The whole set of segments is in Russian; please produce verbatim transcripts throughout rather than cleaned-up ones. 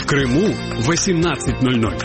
В Крыму восемнадцать ноль ноль.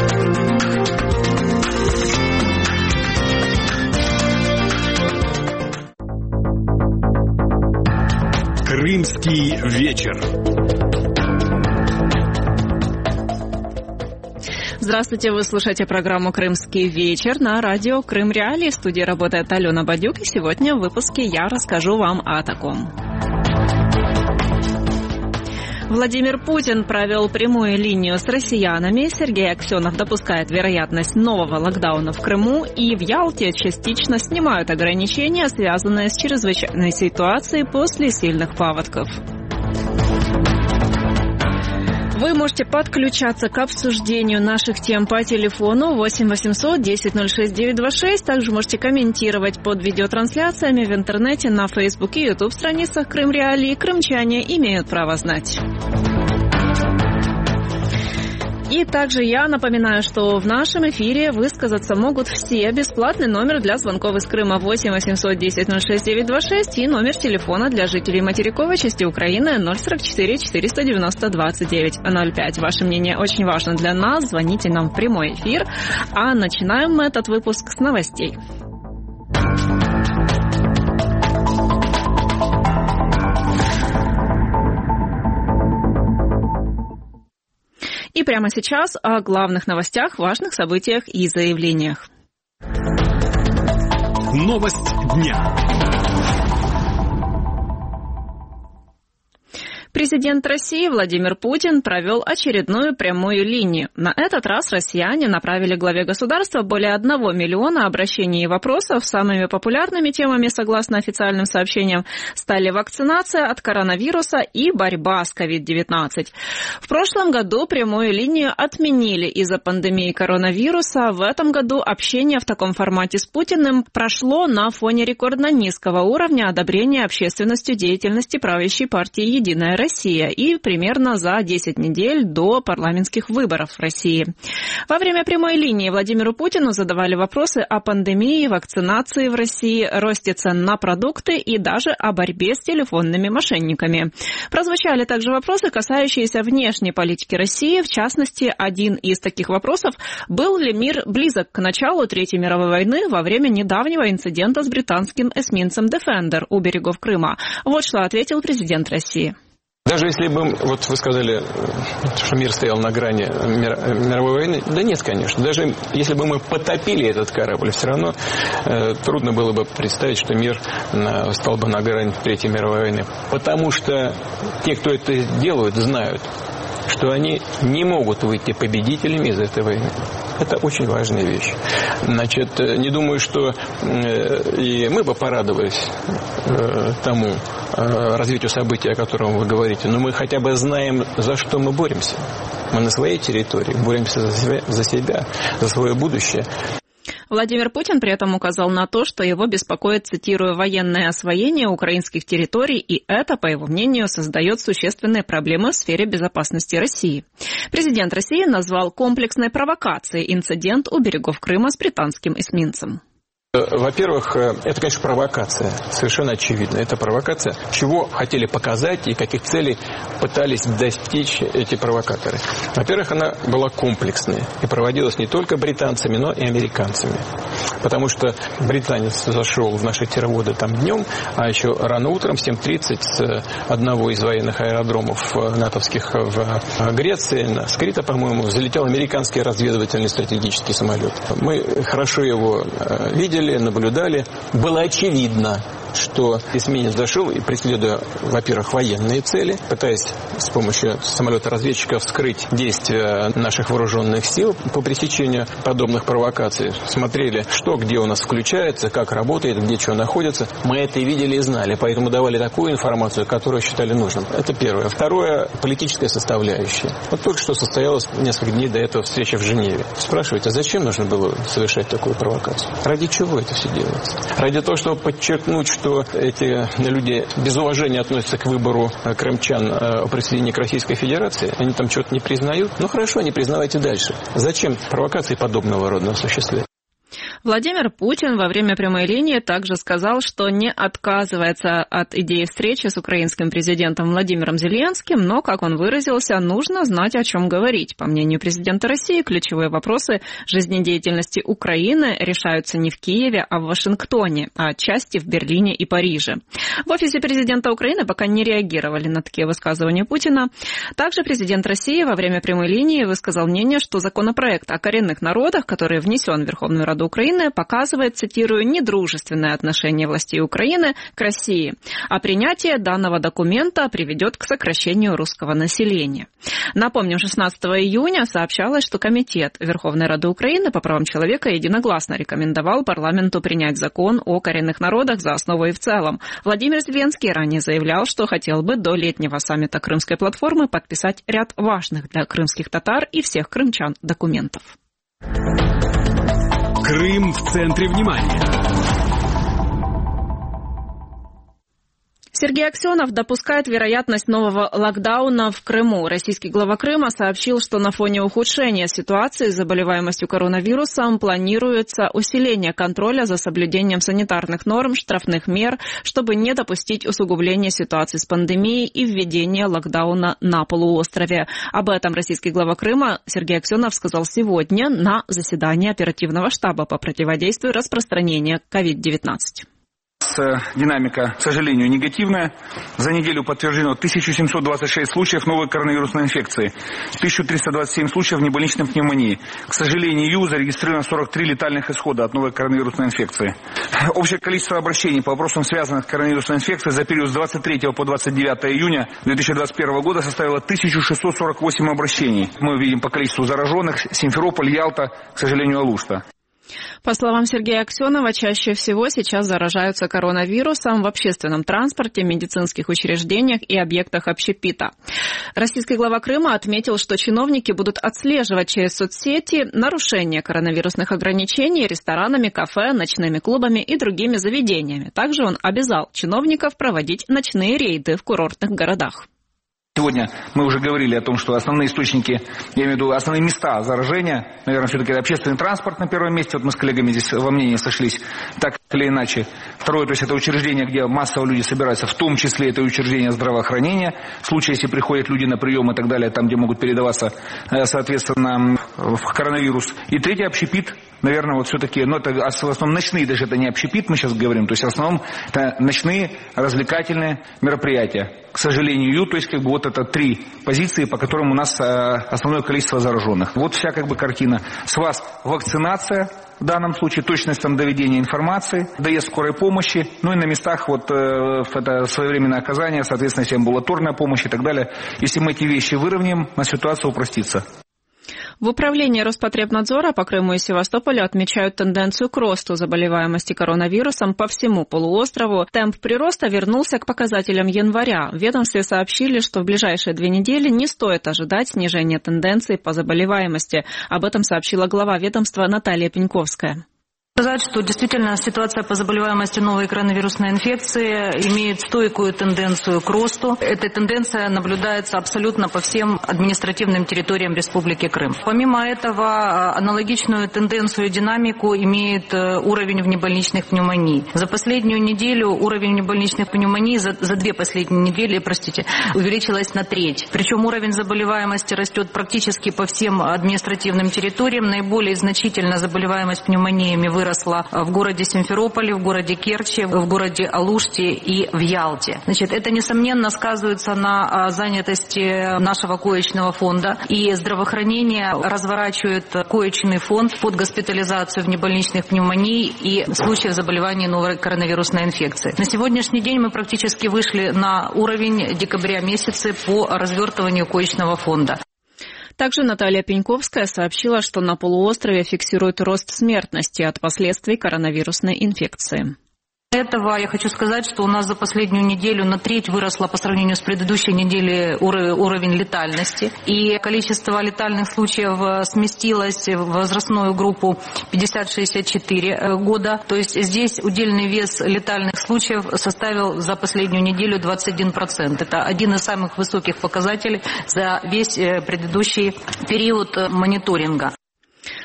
Крымский вечер. Здравствуйте, вы слушаете программу «Крымский вечер» на радио Крым Реалии. В студии работает Алена Бадюк, и сегодня в выпуске я расскажу вам о таком. Владимир Путин провел прямую линию с россиянами. Сергей Аксенов допускает вероятность нового локдауна в Крыму. И в Ялте частично снимают ограничения, связанные с чрезвычайной ситуацией после сильных паводков. Вы можете подключаться к обсуждению наших тем по телефону восемь восемьсот десять ноль шесть девятьсот двадцать шесть. Также можете комментировать под видеотрансляциями в интернете, на Facebook и YouTube страницах Крым Реалии. Крымчане имеют право знать. И также я напоминаю, что в нашем эфире высказаться могут все. Бесплатный номер для звонков из Крыма восемь восемьсот десять ноль шесть девятьсот двадцать шесть и номер телефона для жителей материковой части Украины ноль сорок четыре четыреста девяносто двадцать девять ноль пять. Ваше мнение очень важно для нас. Звоните нам в прямой эфир. А начинаем мы этот выпуск с новостей. И прямо сейчас о главных новостях, важных событиях и заявлениях. Новость дня. Президент России Владимир Путин провел очередную прямую линию. На этот раз россияне направили главе государства более одного миллиона обращений и вопросов. Самыми популярными темами, согласно официальным сообщениям, стали вакцинация от коронавируса и борьба с ковид девятнадцать. В прошлом году прямую линию отменили из-за пандемии коронавируса. В этом году общение в таком формате с Путиным прошло на фоне рекордно низкого уровня одобрения общественностью деятельности правящей партии «Единая Россия». Россия и примерно за десять недель до парламентских выборов в России. Во время прямой линии Владимиру Путину задавали вопросы о пандемии, вакцинации в России, росте цен на продукты и даже о борьбе с телефонными мошенниками. Прозвучали также вопросы, касающиеся внешней политики России. В частности, один из таких вопросов – был ли мир близок к началу Третьей мировой войны во время недавнего инцидента с британским эсминцем «Дефендер» у берегов Крыма? Вот что ответил президент России. Даже если бы, вот вы сказали, что мир стоял на грани мировой войны, да нет, конечно. Даже если бы мы потопили этот корабль, все равно э, трудно было бы представить, что мир э, стал бы на грани Третьей мировой войны. Потому что те, кто это делают, знают, что они не могут выйти победителями из этой войны. Это очень важная вещь. Значит, не думаю, что э, и мы бы порадовались э, тому э, развитию событий, о котором вы говорите, но мы хотя бы знаем, за что мы боремся. Мы на своей территории боремся за себя, за себя, за свое будущее. Владимир Путин при этом указал на то, что его беспокоит, цитирую, военное освоение украинских территорий, и это, по его мнению, создает существенные проблемы в сфере безопасности России. Президент России назвал комплексной провокацией инцидент у берегов Крыма с британским эсминцем. Во-первых, это, конечно, провокация. Совершенно очевидно. Это провокация. Чего хотели показать и каких целей пытались достичь эти провокаторы. Во-первых, она была комплексной и проводилась не только британцами, но и американцами. Потому что британец зашел в наши терводы там днем, а еще рано утром в семь тридцать с одного из военных аэродромов натовских в Греции, на Скрита, по-моему, залетел американский разведывательный стратегический самолет. Мы хорошо его видели, наблюдали. Было очевидно, что эсминец зашел и, преследуя, во-первых, военные цели, пытаясь с помощью самолета-разведчика вскрыть действия наших вооруженных сил по пресечению подобных провокаций. Смотрели, что где у нас включается, как работает, где что находится. Мы это и видели, и знали, поэтому давали такую информацию, которую считали нужным. Это первое. Второе – политическая составляющая. Вот только что состоялась несколько дней до этого встреча в Женеве. Спрашиваете, а зачем нужно было совершать такую провокацию? Ради чего это все делается? Ради того, чтобы подчеркнуть, что эти люди без уважения относятся к выбору крымчан о присоединении к Российской Федерации. Они там что-то не признают. Ну хорошо, не признавайте дальше. Зачем провокации подобного рода осуществлять? Владимир Путин во время прямой линии также сказал, что не отказывается от идеи встречи с украинским президентом Владимиром Зеленским, но, как он выразился, нужно знать, о чем говорить. По мнению президента России, ключевые вопросы жизнедеятельности Украины решаются не в Киеве, а в Вашингтоне, а отчасти в Берлине и Париже. В офисе президента Украины пока не реагировали на такие высказывания Путина. Также президент России во время прямой линии высказал мнение, что законопроект о коренных народах, который внесен в Верховную Раду Украины, показывает, цитирую, недружественное отношение властей Украины к России, а принятие данного документа приведет к сокращению русского населения. Напомним, шестнадцатого июня сообщалось, что Комитет Верховной Рады Украины по правам человека единогласно рекомендовал парламенту принять закон о коренных народах за основу и в целом. Владимир Зеленский ранее заявлял, что хотел бы до летнего саммита Крымской платформы подписать ряд важных для крымских татар и всех крымчан документов. Крым в центре внимания. Сергей Аксенов допускает вероятность нового локдауна в Крыму. Российский глава Крыма сообщил, что на фоне ухудшения ситуации с заболеваемостью коронавирусом планируется усиление контроля за соблюдением санитарных норм, штрафных мер, чтобы не допустить усугубления ситуации с пандемией и введения локдауна на полуострове. Об этом российский глава Крыма Сергей Аксенов сказал сегодня на заседании оперативного штаба по противодействию распространения ковид девятнадцать. Динамика, к сожалению, негативная. За неделю подтверждено тысяча семьсот двадцать шесть случаев новой коронавирусной инфекции, тысяча триста двадцать семь случаев небольничной пневмонии. К сожалению, зарегистрировано сорок три летальных исхода от новой коронавирусной инфекции. Общее количество обращений по вопросам, связанных с коронавирусной инфекцией, за период с двадцать третьего по двадцать девятое июня две тысячи двадцать первого года составило тысяча шестьсот сорок восемь обращений. Мы видим по количеству зараженных Симферополь, Ялта, к сожалению, Алушта. По словам Сергея Аксенова, чаще всего сейчас заражаются коронавирусом в общественном транспорте, медицинских учреждениях и объектах общепита. Российский глава Крыма отметил, что чиновники будут отслеживать через соцсети нарушения коронавирусных ограничений ресторанами, кафе, ночными клубами и другими заведениями. Также он обязал чиновников проводить ночные рейды в курортных городах. Сегодня мы уже говорили о том, что основные источники, я имею в виду основные места заражения, наверное, все-таки это общественный транспорт на первом месте, вот мы с коллегами здесь во мнении сошлись, так или иначе. Второе, то есть это учреждения, где массово люди собираются, в том числе это учреждения здравоохранения, в случае, если приходят люди на прием и так далее, там, где могут передаваться, соответственно, коронавирус. И третье, общепит. Наверное, вот все-таки, ну, это в основном ночные, даже это не общепит, мы сейчас говорим, то есть в основном это ночные развлекательные мероприятия. К сожалению, то есть как бы вот это три позиции, по которым у нас основное количество зараженных. Вот вся как бы картина. С вас вакцинация, в данном случае точность там доведения информации, доезд скорой помощи, ну и на местах вот э, это своевременное оказание, соответственно, амбулаторная помощь и так далее. Если мы эти вещи выровняем, на ситуация упростится. В управлении Роспотребнадзора по Крыму и Севастополю отмечают тенденцию к росту заболеваемости коронавирусом по всему полуострову. Темп прироста вернулся к показателям января. В ведомстве сообщили, что в ближайшие две недели не стоит ожидать снижения тенденции по заболеваемости. Об этом сообщила глава ведомства Наталья Пеньковская. Сказать, что действительно ситуация по заболеваемости новой коронавирусной инфекции имеет стойкую тенденцию к росту. Эта тенденция наблюдается абсолютно по всем административным территориям Республики Крым. Помимо этого, аналогичную тенденцию и динамику имеет уровень внебольничных пневмоний. За последнюю неделю уровень внебольничных пневмоний, за, за две последние недели, простите, увеличилась на треть. Причем уровень заболеваемости растет практически по всем административным территориям. Наиболее значительно заболеваемость пневмониями выросла выросла в городе Симферополе, в городе Керчи, в городе Алуште и в Ялте. Значит, это, несомненно, сказывается на занятости нашего коечного фонда. И здравоохранение разворачивает коечный фонд под госпитализацию внебольничных пневмоний и случаев заболевания новой коронавирусной инфекции. На сегодняшний день мы практически вышли на уровень декабря месяца по развертыванию коечного фонда. Также Наталья Пеньковская сообщила, что на полуострове фиксирует рост смертности от последствий коронавирусной инфекции. Этого я хочу сказать, что у нас за последнюю неделю на треть выросла по сравнению с предыдущей неделей уровень летальности. И количество летальных случаев сместилось в возрастную группу пятьдесят шестьдесят четыре года. То есть здесь удельный вес летальных случаев составил за последнюю неделю двадцать один процент. Это один из самых высоких показателей за весь предыдущий период мониторинга.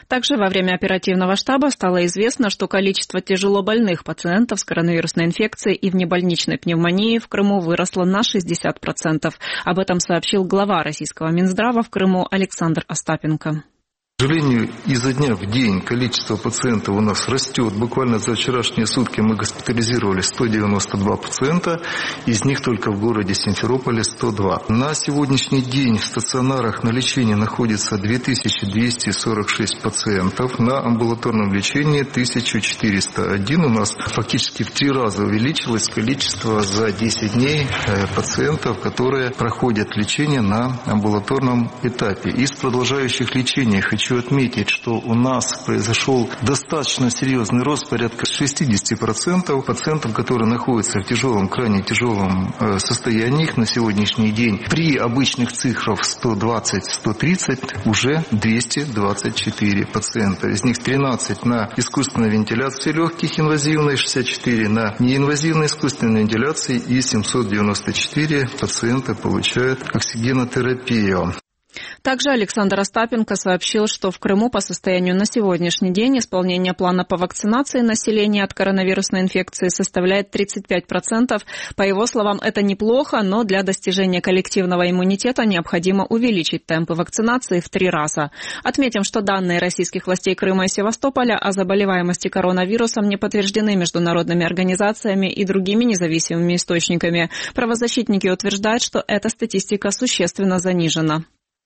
Также во время оперативного штаба стало известно, что количество тяжелобольных пациентов с коронавирусной инфекцией и внебольничной пневмонией в Крыму выросло на шестьдесят процентов. Об этом сообщил глава российского Минздрава в Крыму Александр Остапенко. К сожалению, изо дня в день количество пациентов у нас растет. Буквально за вчерашние сутки мы госпитализировали сто девяносто два пациента, из них только в городе Симферополе сто два. На сегодняшний день в стационарах на лечении находится две тысячи двести сорок шесть пациентов, на амбулаторном лечении тысяча четыреста один. У нас фактически в три раза увеличилось количество за десять дней пациентов, которые проходят лечение на амбулаторном этапе. Из продолжающих лечения хочу Хочу отметить, что у нас произошел достаточно серьезный рост, порядка шестьдесят процентов пациентов, которые находятся в тяжелом, крайне тяжелом состоянии. Их на сегодняшний день при обычных цифрах сто двадцать - сто тридцать уже двести двадцать четыре пациента. Из них тринадцать на искусственной вентиляции легких инвазивной, шестьдесят четыре на неинвазивной искусственной вентиляции и семьсот девяносто четыре пациента получают оксигенотерапию. Также Александр Остапенко сообщил, что в Крыму по состоянию на сегодняшний день исполнение плана по вакцинации населения от коронавирусной инфекции составляет тридцать пять процентов. По его словам, это неплохо, но для достижения коллективного иммунитета необходимо увеличить темпы вакцинации в три раза. Отметим, что данные российских властей Крыма и Севастополя о заболеваемости коронавирусом не подтверждены международными организациями и другими независимыми источниками. Правозащитники утверждают, что эта статистика существенно занижена.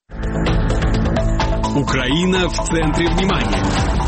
Украина в центре внимания.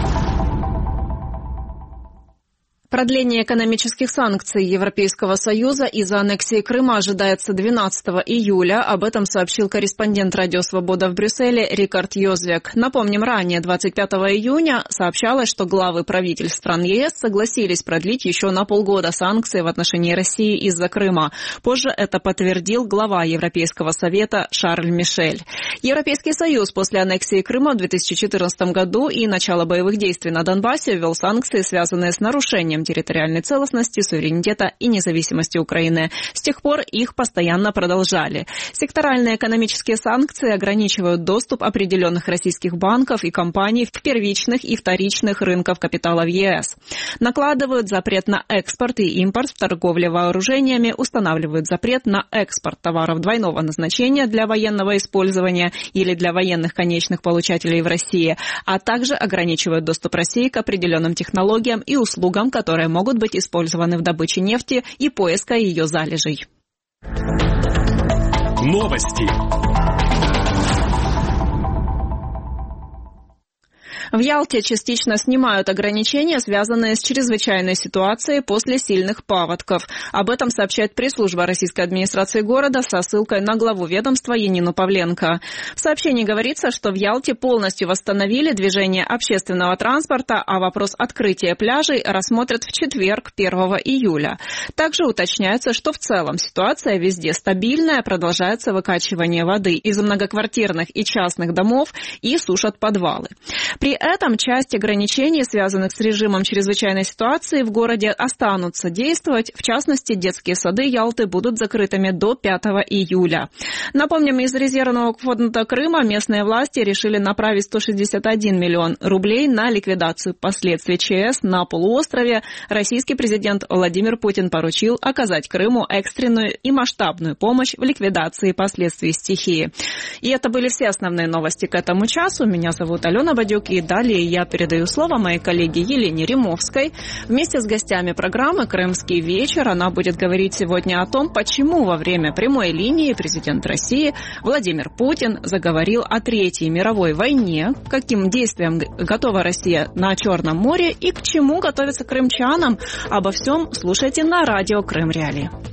Продление экономических санкций Европейского Союза из-за аннексии Крыма ожидается двенадцатого июля. Об этом сообщил корреспондент «Радио Свобода» в Брюсселе Рикард Йозвек. Напомним, ранее, двадцать пятого июня, сообщалось, что главы правительств стран ЕС согласились продлить еще на полгода санкции в отношении России из-за Крыма. Позже это подтвердил глава Европейского Совета Шарль Мишель. Европейский Союз после аннексии Крыма в две тысячи четырнадцатом году и начала боевых действий на Донбассе ввел санкции, связанные с нарушением территориальной целостности, суверенитета и независимости Украины. С тех пор их постоянно продолжали. Секторальные экономические санкции ограничивают доступ определенных российских банков и компаний в первичных и вторичных рынков капитала в ЕС. Накладывают запрет на экспорт и импорт в торговле вооружениями, устанавливают запрет на экспорт товаров двойного назначения для военного использования или для военных конечных получателей в России, а также ограничивают доступ России к определенным технологиям и услугам, которые которые могут быть использованы в добыче нефти и поиска ее залежей. Новости. В Ялте частично снимают ограничения, связанные с чрезвычайной ситуацией после сильных паводков. Об этом сообщает пресс-служба российской администрации города со ссылкой на главу ведомства Янину Павленко. В сообщении говорится, что в Ялте полностью восстановили движение общественного транспорта, а вопрос открытия пляжей рассмотрят в четверг, первого июля. Также уточняется, что в целом ситуация везде стабильная, продолжается выкачивание воды из многоквартирных и частных домов и сушат подвалы. При этом часть ограничений, связанных с режимом чрезвычайной ситуации, в городе останутся действовать. В частности, детские сады Ялты будут закрытыми до пятого июля. Напомним, из резервного фонда Крыма местные власти решили направить сто шестьдесят один миллион рублей на ликвидацию последствий ЧС на полуострове. Российский президент Владимир Путин поручил оказать Крыму экстренную и масштабную помощь в ликвидации последствий стихии. И это были все основные новости к этому часу. Меня зовут Алена Бадюк, и далее я передаю слово моей коллеге Елене Римовской. Вместе с гостями программы «Крымский вечер» она будет говорить сегодня о том, почему во время прямой линии президент России Владимир Путин заговорил о Третьей мировой войне, к каким действиям готова Россия на Черном море и к чему готовятся крымчанам. Обо всем слушайте на радио Крым Реалии.